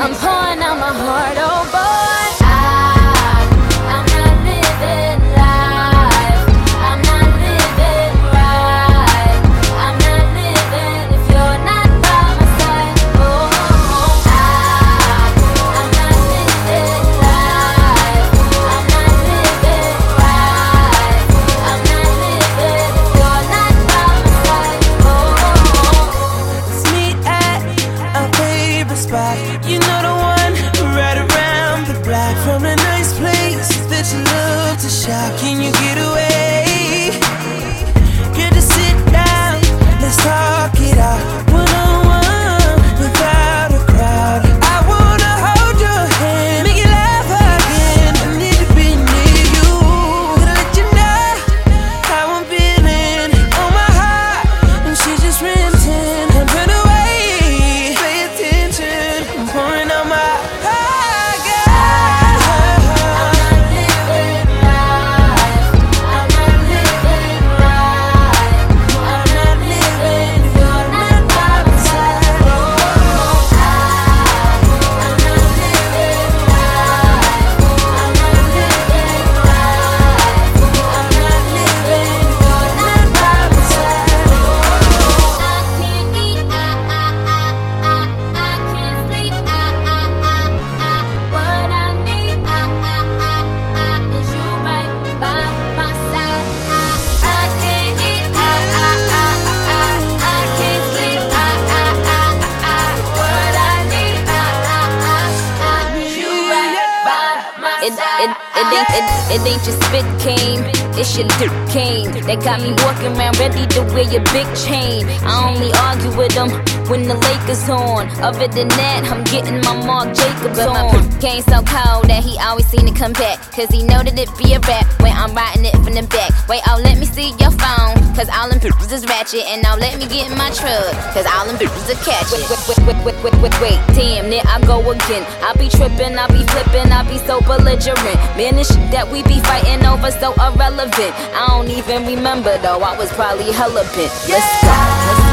I'm pouring out my heart, oh boy. You know the one right around the block from a nice place that you love to shop. Can you get away? Good to sit down, let's talk it out. One-on-one, without a crowd. I wanna hold your hand, make you laugh again. I need to be near you, gonna let you know how I'm feeling on my heart. And she just renting, I'm run away. Pay attention, I'm pouring out my heart, girl. I'm not living right. I'm not living right. I'm not living if you're not by my side. I'm not living right. I'm not living right. I'm not living if you're not by my side. I can't eat, I can't sleep, what I need, is you right by my side. I can't eat, I can't sleep, what I need, is you right by my side. It ain't your spit game, it's your dick game. That got me walking around ready to wear your big chain. I only argue with them when the Lakers on. Other than that, I'm getting my Marc Jacobs on. But my game so cold that he always seem to come back, cause he know that it be a rap when I'm riding it from the back. Wait, oh, let me see your phone, cause all them bitches is ratchet. And now let me get in my truck, cause all them bitches are catching. Wait, damn, there I go again. I be tripping, I be flipping, I be so belligerent. Man, this shit that we be fighting over so irrelevant. I don't even remember though, I was probably hella bent. Let's go.